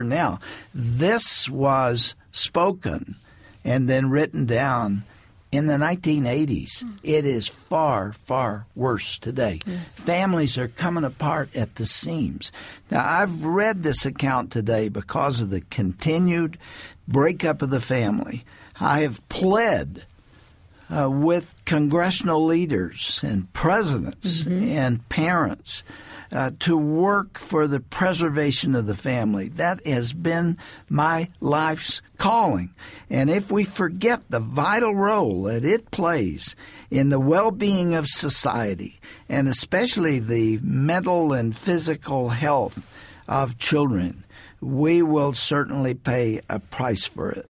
Now, this was spoken and then written down in the 1980s. It is far, far worse today. Yes. Families are coming apart at the seams. Now, I've read this account today because of the continued breakup of the family. I have pled with congressional leaders and presidents and parents to work for the preservation of the family. That has been my life's calling. And if we forget the vital role that it plays in the well-being of society, and especially the mental and physical health of children, we will certainly pay a price for it.